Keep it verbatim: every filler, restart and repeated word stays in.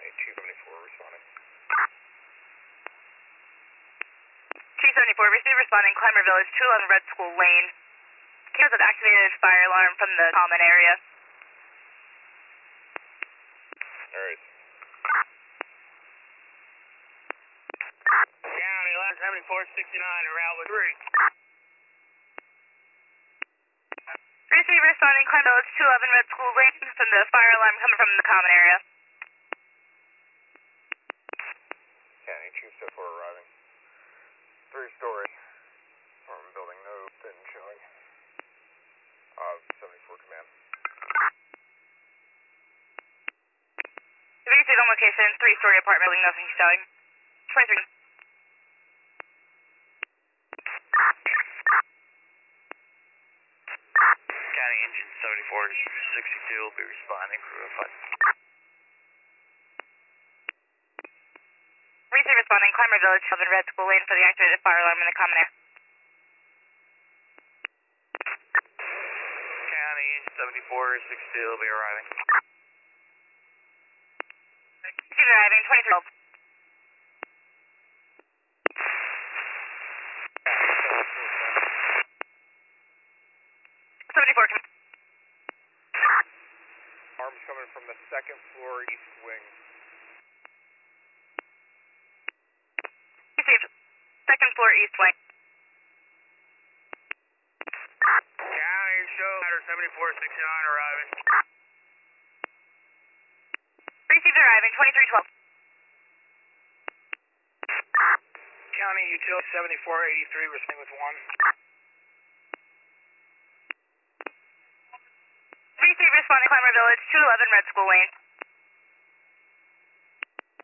two seventy-four responding. two seventy-four, receive responding, Climber Village, two eleven Red School Lane. Cameras have activated fire alarm from the common area. Alright. County, eleven seventy-four sixty-nine, route with three. Receive responding, Climber Village, two eleven Red School Lane, from the fire alarm coming from the common area. County, two step four arriving. Three story. Apartment building, no thin showing. Uh, seventy-four command. If you see on location, three story apartment building, nothing showing. twenty-three. County engine seventy-four sixty-two will be responding for a fight. Receive responding, Climber Village, eleven Red School Lane for the activated fire alarm in the common area. County engine seventy-four sixty-two will be arriving. Receive arriving, twenty-three. seventy-four. Arms coming from the second floor east wing. Received. Second floor east wing. County show matter seventy-four sixty-nine arriving. Received arriving, twenty-three twelve. County utility seventy-four eighty-three responding with one. Receive responding, Climber Village, two eleven Red School Lane.